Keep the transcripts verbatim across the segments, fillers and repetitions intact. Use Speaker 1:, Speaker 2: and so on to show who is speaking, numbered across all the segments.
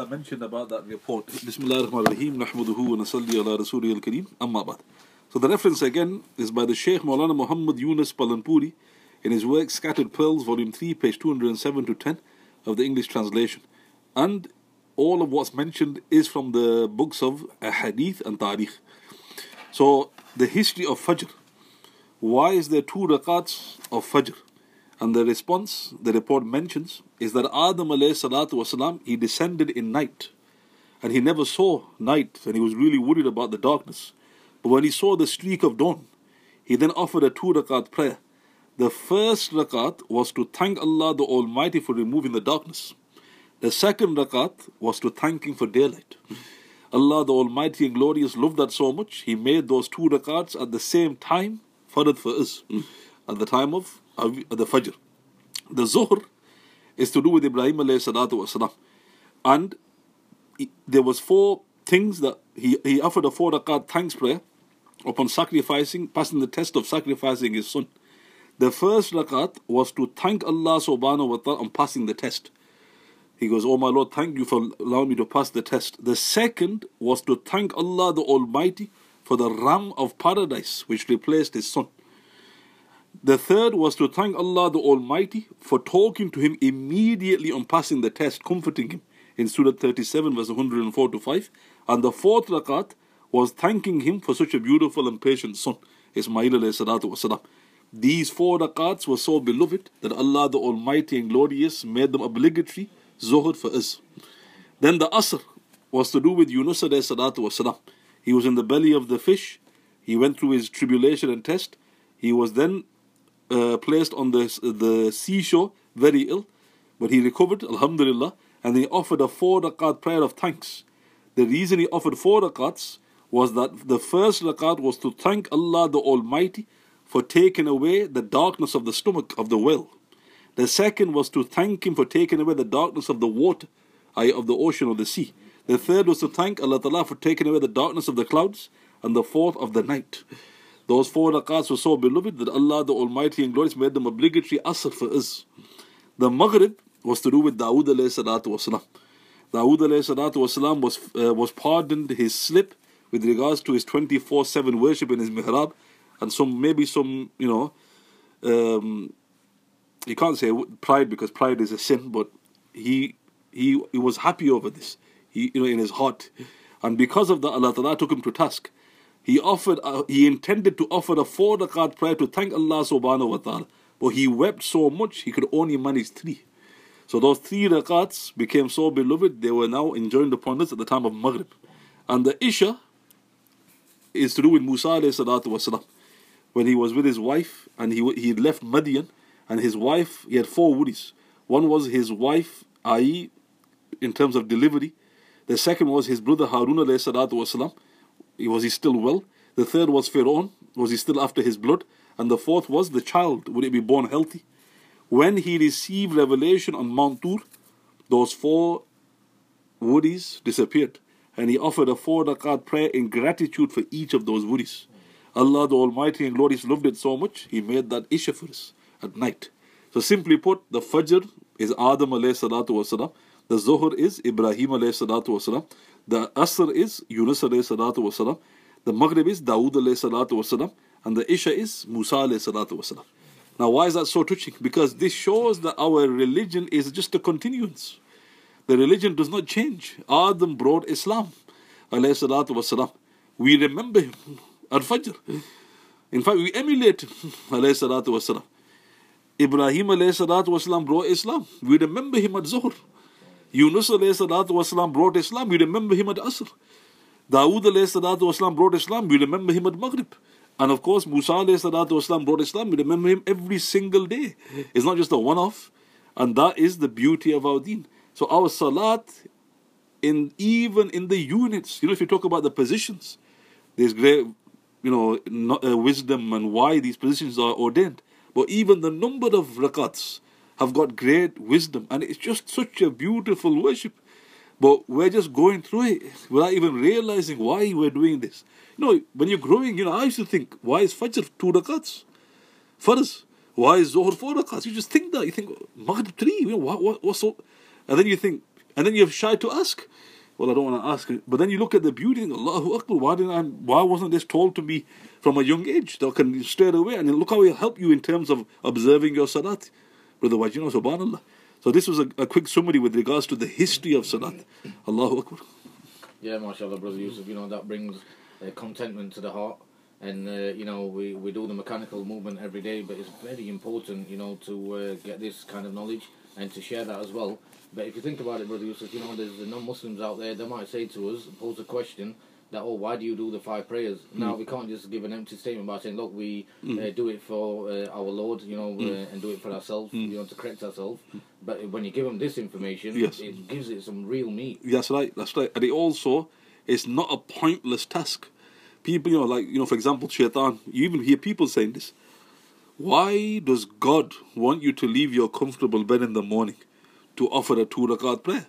Speaker 1: I mentioned about that report. Bismillah ar-Rahman ar-Rahim, nahmaduhu wa nasalli ala rasulih al-kareem, amma ba'd. So the reference again is by the Shaykh Maulana Muhammad Yunus Palanpuri in his work Scattered Pearls, volume three, page two hundred seven to ten of the English translation. And all of what's mentioned is from the books of Hadith and Tarikh. So the history of Fajr. Why is there two rakats of Fajr? And the response, the report mentions, is that Adam alayhi salatu wasalam, he descended in night. And he never saw night, and he was really worried about the darkness. But when he saw the streak of dawn, he then offered a two rakat prayer. The first rakat was to thank Allah the Almighty for removing the darkness. The second rakat was to thank Him for daylight. Allah the Almighty and Glorious loved that so much, He made those two rakats at the same time, farad for us, at the time of the Fajr. The Zuhr is to do with Ibrahim alayhi salatu wasalam. And there was four things that he, he offered a four rakat thanks prayer upon sacrificing, passing the test of sacrificing his son. The first rakat was to thank Allah subhanahu wa ta'ala on passing the test. He goes, "Oh my Lord, thank you for allowing me to pass the test." The second was to thank Allah the Almighty for the ram of paradise which replaced his son. The third was to thank Allah the Almighty for talking to him immediately on passing the test, comforting him in Surah thirty-seven, verse one hundred four to five. And the fourth rakat was thanking him for such a beautiful and patient son, Ismail alayhi salatu wasalam. These four rakats were so beloved that Allah the Almighty and Glorious made them obligatory zuhr for us. Then the Asr was to do with Yunus alayhi salatu wasalam. He was in the belly of the fish. He went through his tribulation and test. He was then uh, placed on the, the seashore, very ill. But he recovered, alhamdulillah. And he offered a four rakat prayer of thanks. The reason he offered four rakats was that the first rakat was to thank Allah the Almighty for taking away the darkness of the stomach of the well. The second was to thank Him for taking away the darkness of the water, that is of the ocean or the sea. The third was to thank Allah Ta'ala for taking away the darkness of the clouds. And the fourth of the night. Those four rakats were so beloved that Allah the Almighty and Glorious made them obligatory asr for us. The Maghrib was to do with Dawood alayhi salatu wasalam. Dawood alayhi salatu wasalam was, uh, was pardoned his slip with regards to his twenty-four seven worship in his mihrab. And some, maybe some, you know, um, you can't say pride because pride is a sin, but he he he was happy over this, he, you know, in his heart. And because of that, Allah Ta'ala took him to task. He offered, uh, he intended to offer a four rakat prayer to thank Allah subhanahu wa ta'ala. But he wept so much, he could only manage three. So those three rakats became so beloved, they were now enjoined upon us at the time of Maghrib. And the Isha is to do with Musa alayhi salatu wasalam. When he was with his wife, and he he left Madian, and his wife, he had four wuris. One was his wife, that is, in terms of delivery. The second was his brother Harun alayhi salatu wasalam. Was he still well? The third was Pharaoh. Was he still after his blood? And the fourth was the child. Would it be born healthy? When he received revelation on Mount Tur, those four wuris disappeared. And he offered a four rakat prayer in gratitude for each of those wuris. Allah the Almighty and Glorious loved it so much, He made that Isha for us at night. So simply put, the Fajr is Adam alayhi salatu wasalam. The Zuhr is Ibrahim alayhi salatu wasalam. The Asr is Yunus alayhi salatu wasalam. The Maghrib is Dawood alayhi salatu wasalam. And the Isha is Musa alayhi salatu wasalam. Now why is that so touching? Because this shows that our religion is just a continuance. The religion does not change. Adam brought Islam alayhi salatu wasalam. We remember him at Fajr. In fact, we emulate him alayhi salatu wasalam. Ibrahim alayhi salatu wasalam brought Islam. We remember him at Zuhr. Yunus alayhi salatu wasalam brought Islam. We remember him at Asr. Dawood alayhi salatu wasalam brought Islam. We remember him at Maghrib. And of course, Musa alayhi salatu wasalam brought Islam. We remember him every single day. It's not just a one-off. And that is the beauty of our deen. So our salat, in even in the units, you know, if you talk about the positions, there's great, you know, no, uh, wisdom and why these positions are ordained. But even the number of rakats have got great wisdom, and it's just such a beautiful worship. But we're just going through it without even realizing why we're doing this. You know, when you're growing, you know, I used to think, why is Fajr two rakats? Farz. Why is Zuhr four rakats? You just think that. You think, Maghrib three. You know, what, what, what's so? And then you think, And then you're shy to ask. Well, I don't want to ask. But then you look at the beauty and Allahu Akbar, why didn't I, why wasn't this told to me from a young age? That can straight away. And then look how it'll help you in terms of observing your salat. Brother Wajino, subhanallah. So this was a, a quick summary with regards to the history of salat. Allahu Akbar.
Speaker 2: Yeah, mashallah, Brother Yusuf, you know, that brings uh, contentment to the heart. And, uh, you know, we, we do the mechanical movement every day, but it's very important, you know, to uh, get this kind of knowledge and to share that as well. But if you think about it, Brother Yusuf, you know, there's the non-Muslims out there, they might say to us, pose a question, that, oh, why do you do the five prayers? Mm. Now, we can't just give an empty statement by saying, look, we mm. uh, do it for uh, our Lord, you know, mm. uh, and do it for ourselves, mm. you know, to correct ourselves. Mm. But when you give them this information, yes. it gives it some real meat.
Speaker 1: That's right, that's right. And it also is not a pointless task. People, you know, like, you know, for example, shaitan, you even hear people saying this. Why does God want you to leave your comfortable bed in the morning to offer a two rakat prayer?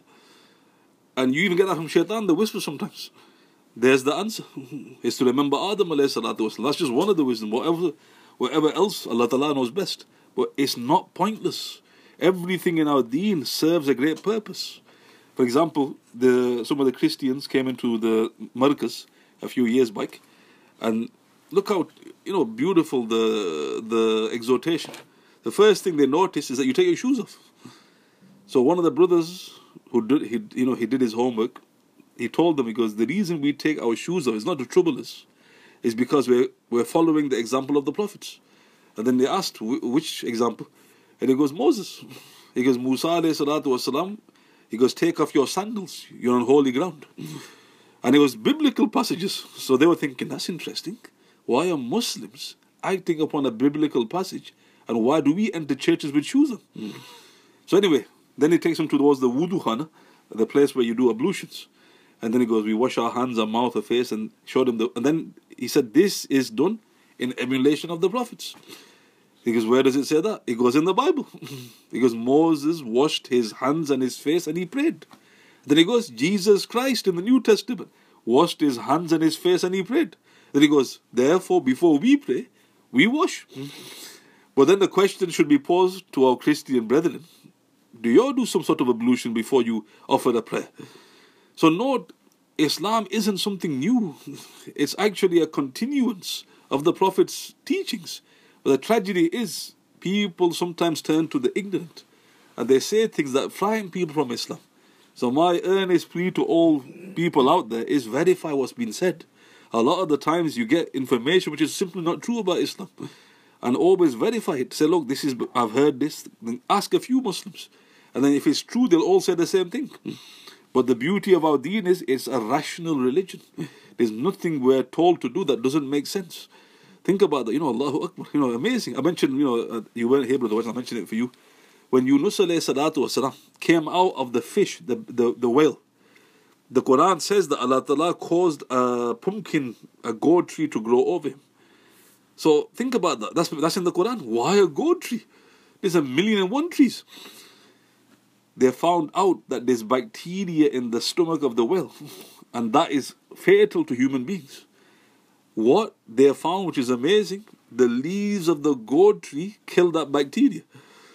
Speaker 1: And you even get that from shaitan, the whisper sometimes. There's the answer. It's to remember Adam alayhi salatu wasalam. That's just one of the wisdom. Whatever, whatever else, Allah Ta'ala knows best. But it's not pointless. Everything in our deen serves a great purpose. For example, the some of the Christians came into the Markaz a few years back, and look how, you know, beautiful the the exhortation. The first thing they notice is that you take your shoes off. So one of the brothers who did, he, you know, he did his homework. He told them, because the reason we take our shoes off is not to trouble us, is because we're we're following the example of the prophets. And then they asked, which example? And he goes, Moses. He goes, Musa alayhi salatu wasalam. He goes, take off your sandals. You're on holy ground. And it was biblical passages. So they were thinking, that's interesting. Why are Muslims acting upon a biblical passage? And why do we enter churches with shoes on? Mm. So anyway, then he takes them towards the wudu khana, the place where you do ablutions. And then he goes, we wash our hands, our mouth, our face, and showed him the... And then he said, this is done in emulation of the prophets. He goes, where does it say that? It goes in the Bible. He goes, Moses washed his hands and his face and he prayed. Then he goes, Jesus Christ in the New Testament washed his hands and his face and he prayed. Then he goes, therefore, before we pray, we wash. But then the question should be posed to our Christian brethren. Do you all do some sort of ablution before you offer a prayer? So note, Islam isn't something new. It's actually a continuance of the Prophet's teachings. But the tragedy is, people sometimes turn to the ignorant and they say things that frighten people from Islam. So my earnest plea to all people out there is verify what's been said. A lot of the times you get information which is simply not true about Islam. And always verify it. Say, look, this is, I've heard this. Then ask a few Muslims. And then if it's true, they'll all say the same thing. But the beauty of our deen is it's a rational religion. There's nothing we're told to do that doesn't make sense. Think about that, you know, Allahu Akbar, you know, amazing. I mentioned, you know, uh, you weren't here, Brother Wajid, I mentioned it for you. When Yunus alayhi salatu wasalam came out of the fish, the, the, the whale, the Quran says that Allah Ta'ala caused a pumpkin, a gourd tree to grow over him. So think about that. That's, that's in the Quran. Why a gourd tree? There's a million and one trees. They found out that there's bacteria in the stomach of the whale, and that is fatal to human beings. What they found, which is amazing, the leaves of the gourd tree kill that bacteria.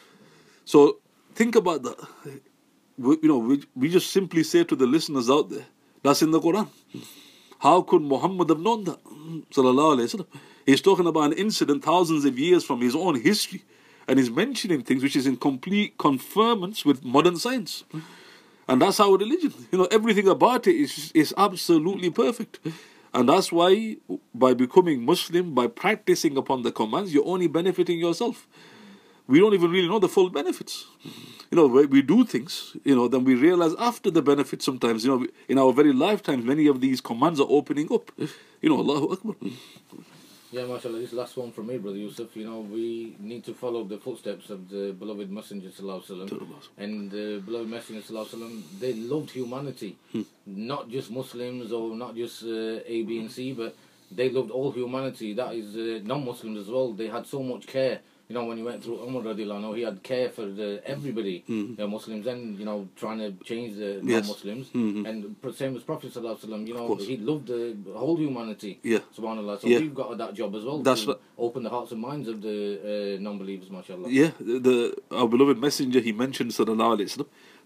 Speaker 1: So think about that. We, you know, we, we just simply say to the listeners out there, that's in the Quran. How could Muhammad have known that? Sallallahu Alaihi Wasallam. He's talking about an incident thousands of years from his own history, and he's mentioning things which is in complete conformance with modern science. And that's our religion. You know, everything about it is, is absolutely perfect. And that's why, by becoming Muslim, by practicing upon the commands, you're only benefiting yourself. We don't even really know the full benefits. You know, we do things, you know, then we realize after the benefits sometimes, you know, in our very lifetimes, many of these commands are opening up. You know, Allahu Akbar.
Speaker 2: Yeah, mashallah, this last one from me, Brother Yusuf, you know, we need to follow the footsteps of the beloved Messenger Sallallahu Alaihi Wasallam. And the beloved Messenger Sallallahu Alaihi Wasallam, they loved humanity. Hmm. Not just Muslims or not just uh, A, B and C, but they loved all humanity. That is uh, non-Muslims as well. They had so much care. You know, when he went through Umar radiallahu anhu, he had care for the, everybody, mm-hmm. the Muslims, and, you know, trying to change the yes. non-Muslims. Mm-hmm. And same as Prophet sallallahu alaihi wasallam, you know, he loved the whole humanity. Yeah. Subhanallah. So yeah. we've got that job as well. That's to right. open the hearts and minds of the uh, non-believers, mashallah.
Speaker 1: Yeah, the, the our beloved Messenger, he mentioned sallallahu alaihi wasallam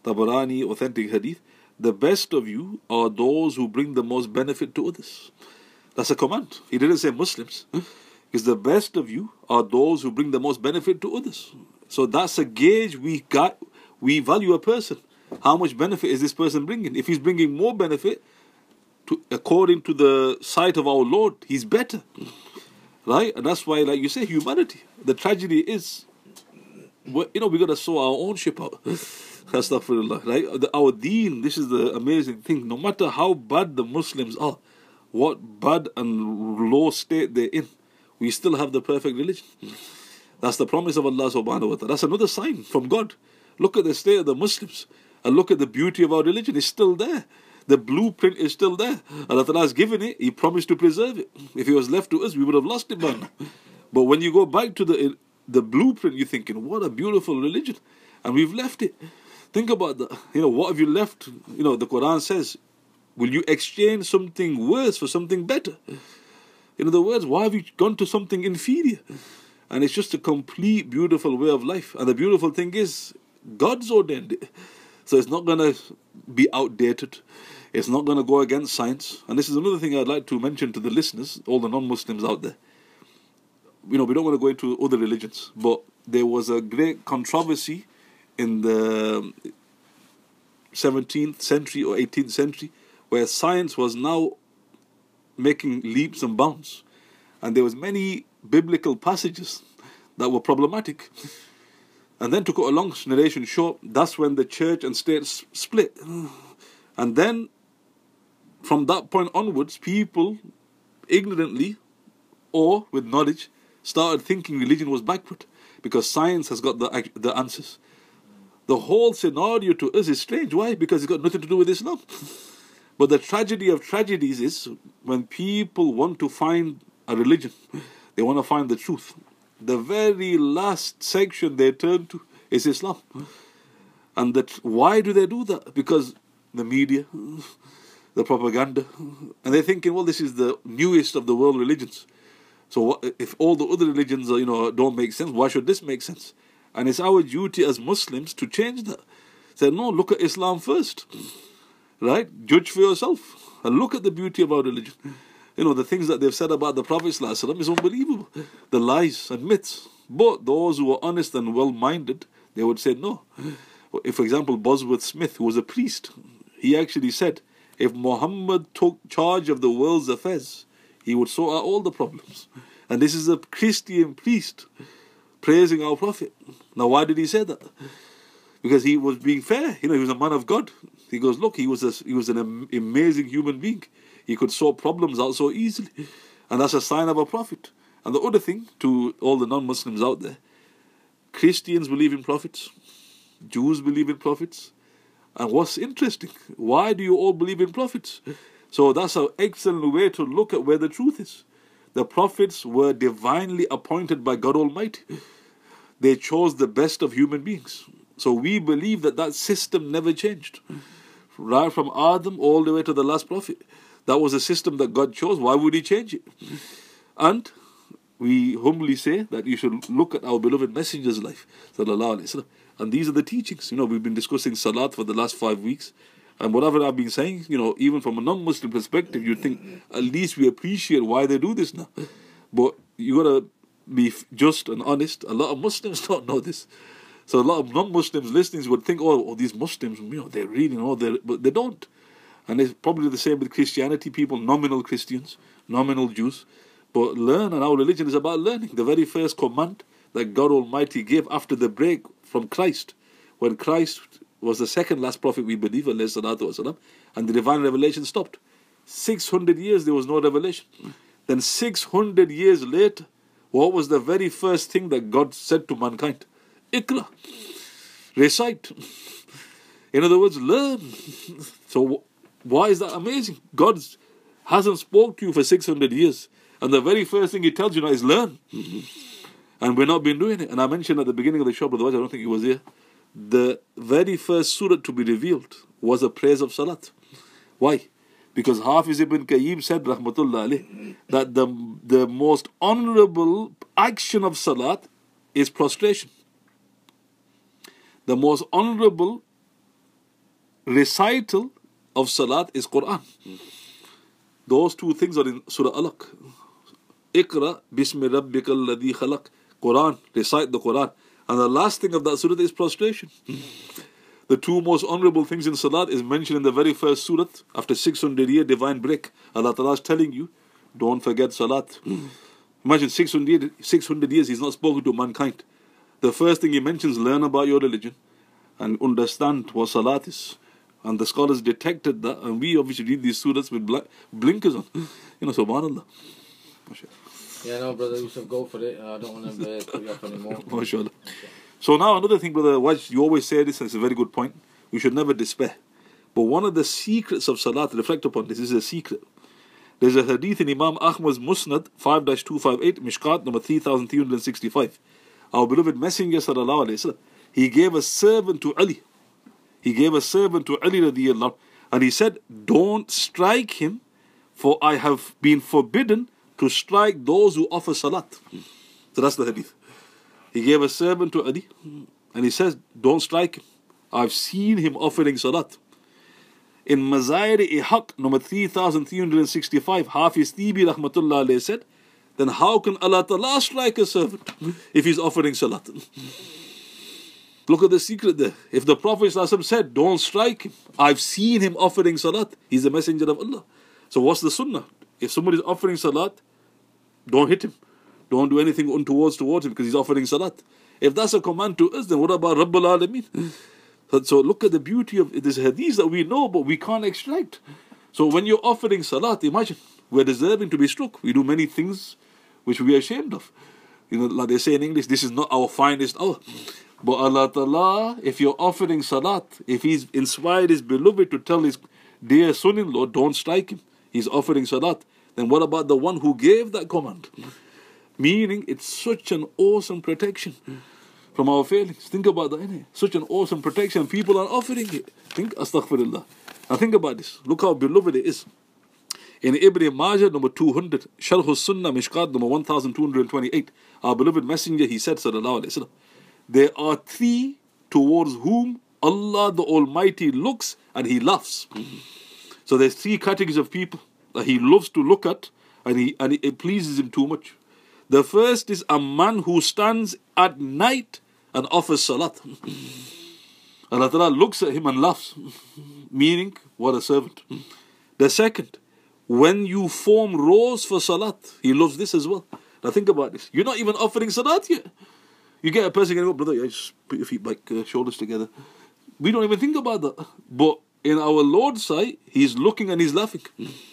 Speaker 1: Tabarani, authentic hadith. The best of you are those who bring the most benefit to others. That's a command. He didn't say Muslims. Because the best of you are those who bring the most benefit to others. So that's a gauge we got. We value a person. How much benefit is this person bringing? If he's bringing more benefit, to, according to the sight of our Lord, he's better. Right? And that's why, like you say, humanity. The tragedy is, you know, we got to sow our own ship out. Astaghfirullah, right? The, our deen, this is the amazing thing. No matter how bad the Muslims are, what bad and low state they're in, we still have the perfect religion. That's the promise of Allah subhanahu wa ta'ala. That's another sign from God. Look at the state of the Muslims and look at the beauty of our religion. It's still there. The blueprint is still there. Allah Ta'ala has given it. He promised to preserve it. If it was left to us, we would have lost it by now. But when you go back to the the blueprint, you're thinking, what a beautiful religion. And we've left it. Think about that. You know, what have you left? You know, the Quran says, will you exchange something worse for something better? In other words, why have you gone to something inferior? And it's just a complete beautiful way of life. And the beautiful thing is, God's ordained it. So it's not going to be outdated. It's not going to go against science. And this is another thing I'd like to mention to the listeners, all the non-Muslims out there. You know, we don't want to go into other religions, but there was a great controversy in the seventeenth century or eighteenth century where science was now making leaps and bounds. And there was many biblical passages that were problematic. And then to cut a long narration short, that's when the church and state split. And then, from that point onwards, people ignorantly or with knowledge started thinking religion was backward because science has got the the answers. The whole scenario to us is strange. Why? Because it's got nothing to do with Islam. But the tragedy of tragedies is when people want to find a religion, they want to find the truth. The very last section they turn to is Islam. And that, why do they do that? Because the media, the propaganda, and they're thinking, well, this is the newest of the world religions. So what, if all the other religions are, you know, don't make sense, why should this make sense? And it's our duty as Muslims to change that. Say, no, look at Islam first. Right? Judge for yourself. And look at the beauty of our religion. You know, the things that they've said about the Prophet ﷺ is unbelievable. The lies and myths. But those who are honest and well-minded, they would say no. If, for example, Bosworth Smith, who was a priest, he actually said, if Muhammad took charge of the world's affairs, he would sort out all the problems. And this is a Christian priest praising our Prophet. Now, why did he say that? Because he was being fair. You know, he was a man of God. He goes, look, he was a, he was an am- amazing human being. He could sort problems out so easily. And that's a sign of a prophet. And the other thing, to all the non-Muslims out there, Christians believe in prophets. Jews believe in prophets. And what's interesting, why do you all believe in prophets? So that's an excellent way to look at where the truth is. The prophets were divinely appointed by God Almighty. They chose the best of human beings. So we believe that that system never changed. Right from Adam all the way to the last prophet. That was a system that God chose. Why would He change it? And we humbly say that you should look at our beloved Messenger's life. Sallallahu Alaihi Wasallam. And these are the teachings. You know, we've been discussing Salat for the last five weeks. And whatever I've been saying, you know, even from a non-Muslim perspective, you'd think at least we appreciate why they do this now. But you got to be just and honest. A lot of Muslims don't know this. So a lot of non-Muslims listening would think, oh, oh these Muslims, you know, they're reading, oh, they're, but they don't. And it's probably the same with Christianity, people, nominal Christians, nominal Jews. But learn, and our religion is about learning. The very first command that God Almighty gave after the break from Christ, when Christ was the second last prophet, we believe, alayhi salatu wasalam, and the divine revelation stopped. six hundred years there was no revelation. Then six hundred years later, what was the very first thing that God said to mankind? Iqra. Recite. In other words, learn. So why is that amazing? God hasn't spoke to you for six hundred years. And the very first thing He tells you now is learn. Mm-hmm. And we've not been doing it. And I mentioned at the beginning of the show, Brother Wajid, I don't think he was here, the very first surah to be revealed was a praise of Salat. Why? Because Hafiz ibn Qayyim said, Rahmatullah alayh, that the, the most honorable action of Salat is prostration. The most honorable recital of salat is Quran. Those two things are in Surah Alaq. Iqra bismi rabbikal ladhi khalaq. Quran, recite the Quran. And the last thing of that surah is prostration. The two most honorable things in salat is mentioned in the very first surah. After six hundred year divine break, Allah Ta'ala is telling you, don't forget salat. Imagine six hundred, six hundred years He's not spoken to mankind. The first thing He mentions, learn about your religion and understand what salat is. And the scholars detected that, and we obviously read these surahs with bl- blinkers on. You know, subhanAllah.
Speaker 2: Yeah, no, brother Yusuf, go for it. I don't want to uh, put you up anymore.
Speaker 1: MashaAllah. So now another thing, brother Waj, you always say this, and it's a very good point. We should never despair. But one of the secrets of salat, reflect upon this, this is a secret. There's a hadith in Imam Ahmad's Musnad, five dash two five eight, Mishkat, number three thousand three hundred sixty-five. Our beloved Messenger, sallallahu alayhi wa sallam, he gave a servant to Ali. He gave a servant to Ali radiallahu, and he said, don't strike him, for I have been forbidden to strike those who offer salat. So that's the hadith. He gave a servant to Ali, and he says, don't strike him. I've seen him offering salat. In Mazair-e-Haq, number three thousand three hundred sixty-five, Hafiz Tibi rahmatullah alayhi said, then how can Allah Ta'ala strike a servant if he's offering salat? Look at the secret there. If the Prophet said, don't strike him, I've seen him offering salat, he's the messenger of Allah. So what's the sunnah? If somebody is offering salat, don't hit him. Don't do anything untowards towards him because he's offering salat. If that's a command to us, then what about Rabbul Alameen? So, so look at the beauty of this hadith that we know, but we can't extract. So when you're offering salat, imagine, we're deserving to be struck. We do many things which we are ashamed of. You know, like they say in English, this is not our finest hour. But Allah Ta'ala, if you're offering salat, if He's inspired His beloved to tell His dear son-in-law, don't strike him, He's offering salat, then what about the one who gave that command? Meaning, it's such an awesome protection from our failings. Think about that, innit? Such an awesome protection. People are offering it. Think, astaghfirullah. Now think about this. Look how beloved it is. In Ibn Majah, number two hundred, Sharh al-Sunnah, Mishkat, number one thousand two hundred twenty-eight, our beloved messenger, he said, sallallahu alayhi wa sallam, there are three towards whom Allah the Almighty looks and He loves. So there's three categories of people that He loves to look at, and he and it pleases Him too much. The first is a man who stands at night and offers salat. Allah Ta'ala looks at him and laughs, meaning, what a servant. The second, when you form rows for salat, He loves this as well. Now think about this. You're not even offering salat yet. You get a person going, oh, brother, yeah, just put your feet back, uh, shoulders together. We don't even think about that. But in our Lord's sight, He's looking and He's laughing.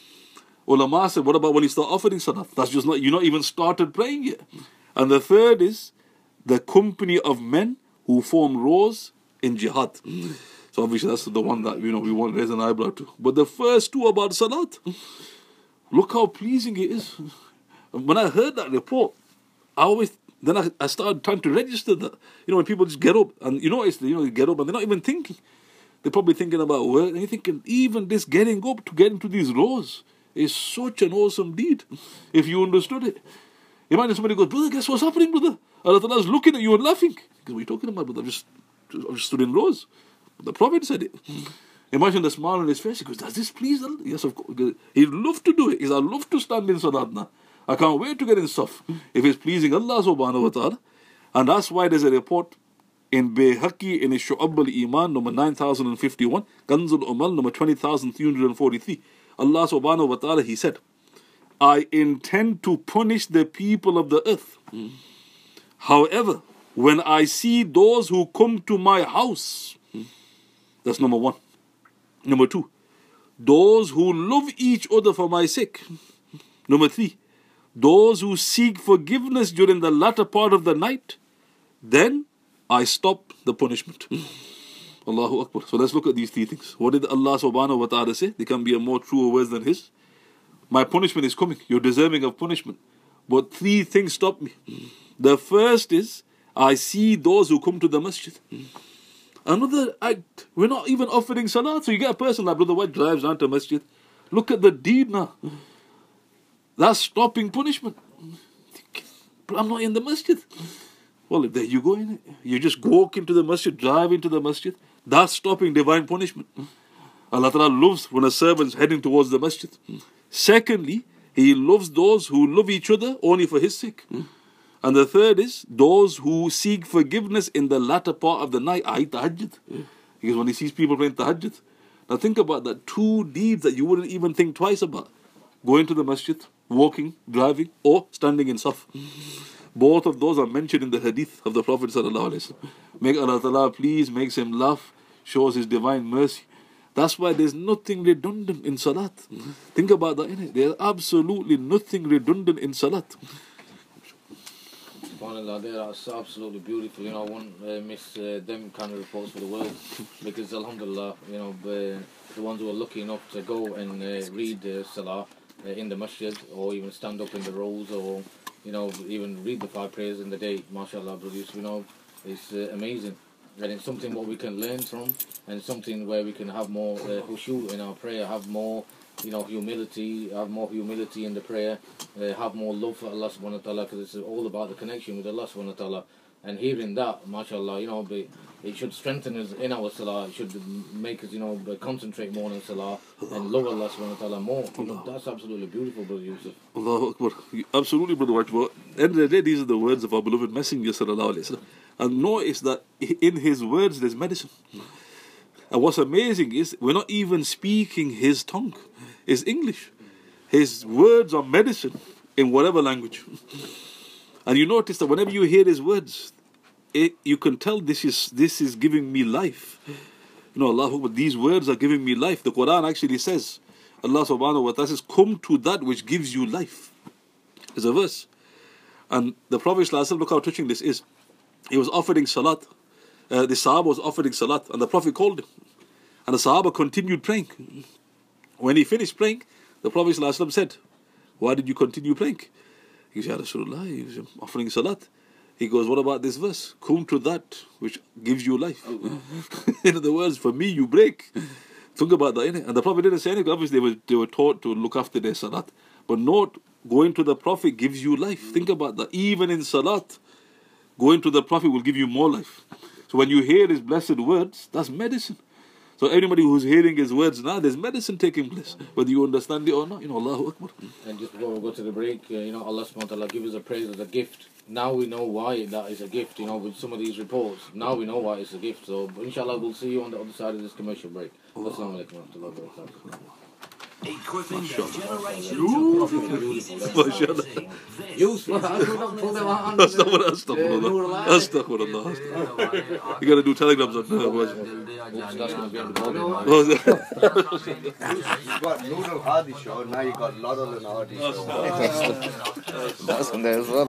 Speaker 1: Ulama said, what about when you start offering salat? That's just not, you're not even started praying yet. And the third is the company of men who form rows in jihad. So obviously that's the one that, you know, we want to raise an eyebrow to. But the first two about salat, look how pleasing it is. When I heard that report, I always, then I, I started trying to register that. You know, when people just get up, and you notice, you know, they get up and they're not even thinking. They're probably thinking about work, and you're thinking, even this getting up to get into these rows is such an awesome deed, if you understood it. Imagine somebody goes, brother, guess what's happening, brother? Allah Ta'ala's looking at you and laughing. Because what are you talking about, brother? I've just, I've just stood in rows. But the Prophet said it. Imagine the smile on his face. He goes, does this please Allah? Yes, of course. He'd love to do it. He said, I'd love to stand in salat now. I can't wait to get in saf. If it's pleasing Allah subhanahu wa ta'ala. And that's why there's a report in Bayhaqi in Shu'ab al-Iman, number nine thousand fifty-one, Kanzul Umal, number twenty thousand three hundred forty-three. Allah subhanahu wa ta'ala, He said, I intend to punish the people of the earth. Mm. However, when I see those who come to my house, mm. that's number one. Number two, those who love each other for my sake. Number three, those who seek forgiveness during the latter part of the night, then I stop the punishment. Mm. Allahu Akbar. So let's look at these three things. What did Allah subhanahu wa ta'ala say? There can be a more truer words than His. My punishment is coming. You're deserving of punishment. But three things stop me. Mm. The first is, I see those who come to the masjid. Mm. Another act, we're not even offering salat. So you get a person like Brother White drives down to masjid. Look at the deed now. That's stopping punishment. But I'm not in the masjid. Well, there you go in it. You just walk into the masjid, drive into the masjid. That's stopping divine punishment. Allah Ta'ala loves when a servant's heading towards the masjid. Secondly, He loves those who love each other only for His sake. And the third is those who seek forgiveness in the latter part of the night, that is tahajjud. Because when He sees people praying tahajjud, now think about that, two deeds that you wouldn't even think twice about. Going to the masjid, walking, driving, or standing in saf. Both of those are mentioned in the hadith of the Prophet sallallahu alaihi wasallam. Make Allah Ta'ala please, makes him laugh, shows His divine mercy. That's why there's nothing redundant in salat. Think about that, innit? There's absolutely nothing redundant in salat.
Speaker 2: SubhanAllah, they are absolutely beautiful. You know, I won't uh, miss uh, them kind of reports for the world, because alhamdulillah, you know, the, the ones who are lucky enough to go and uh, read uh, salah uh, in the masjid, or even stand up in the rows, or you know, even read the five prayers in the day, mashallah, brothers, you know, it's uh, amazing. And it's something what we can learn from, and something where we can have more uh, khushu in our prayer, have more, you know, humility, have more humility in the prayer, uh, have more love for Allah subhanahu wa ta'ala, because it's all about the connection with Allah subhanahu wa ta'ala. And hearing that, mashallah, you know, be, it should strengthen us in our salah, it should make us, you know, concentrate more on salah and love Allah subhanahu wa ta'ala more. You know, that's absolutely beautiful, Brother Yusuf.
Speaker 1: Allahu Akbar. Absolutely, Brother Watch. But at the end of the day, these are the words of our beloved Messenger sallallahu alaihi wasallam. And notice that in his words there's medicine. And what's amazing is we're not even speaking his tongue. It's English. His words are medicine in whatever language. And you notice that whenever you hear his words, it, you can tell this is this is giving me life. You know, Allah Akbar, these words are giving me life. The Quran actually says, Allah subhanahu wa ta'ala says, come to that which gives you life. There's a verse. And the Prophet sallallahu alaihi wasallam, look how touching this is. He was offering salat. Uh, the Sahaba was offering salat, and the Prophet called him. And the Sahaba continued praying. When he finished praying, the Prophet ﷺ said, why did you continue praying? He said, Ya Rasulullah, he was offering salat. He goes, what about this verse? Come to that which gives you life. In other words, for me, you break. Think about that, innit? And the Prophet didn't say anything. Obviously, they were, they were taught to look after their salat. But not going to the Prophet gives you life. Think about that. Even in salat, going to the Prophet will give you more life. So when you hear his blessed words, that's medicine. So anybody who's hearing his words now, there's medicine taking place, whether you understand it or not. You know, Allahu Akbar.
Speaker 2: And just before we go to the break, uh, you know, Allah subhanahu wa ta'ala give us a praise as a gift. Now we know why that is a gift, you know, with some of these reports. Now we know why it's a gift. So inshallah, we'll see you on the other side of this commercial break. Assalamu alaikum wa rahmatullahi wa barakatuh.
Speaker 3: Equipping the generations of prophet.
Speaker 2: Yusuf, how do we not pull them out?
Speaker 1: Astaghfirullah. Astaghfirullah. You gotta do telegrams on that.
Speaker 2: That's going to be on the bottom.
Speaker 4: You got Noodle Hardy show, now you got Laurel and Hardy show.
Speaker 3: That's in there as well.